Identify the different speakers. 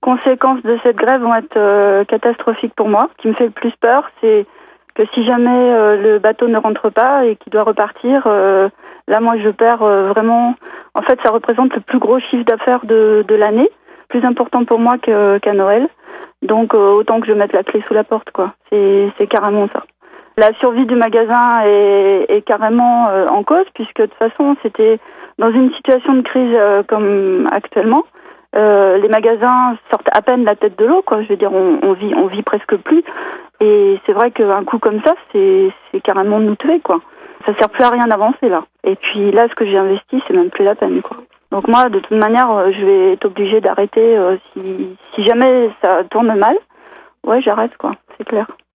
Speaker 1: conséquences de cette grève vont être catastrophiques pour moi. Ce qui me fait le plus peur, c'est que si jamais le bateau ne rentre pas et qu'il doit repartir, là, moi, je perds vraiment... En fait, ça représente le plus gros chiffre d'affaires de l'année, plus important pour moi qu'à Noël. Donc, autant que je mette la clé sous la porte, quoi. C'est carrément ça. La survie du magasin est carrément en cause, puisque de toute façon, c'était dans une situation de crise comme actuellement. Les magasins sortent à peine la tête de l'eau, quoi. Je veux dire, on vit presque plus. Et c'est vrai qu'un coup comme ça, c'est carrément de nous tuer, quoi. Ça sert plus à rien d'avancer, là. Et puis là, ce que j'ai investi, c'est même plus la peine, quoi. Donc moi, de toute manière, je vais être obligée d'arrêter si jamais ça tourne mal. Ouais, j'arrête, quoi. C'est clair.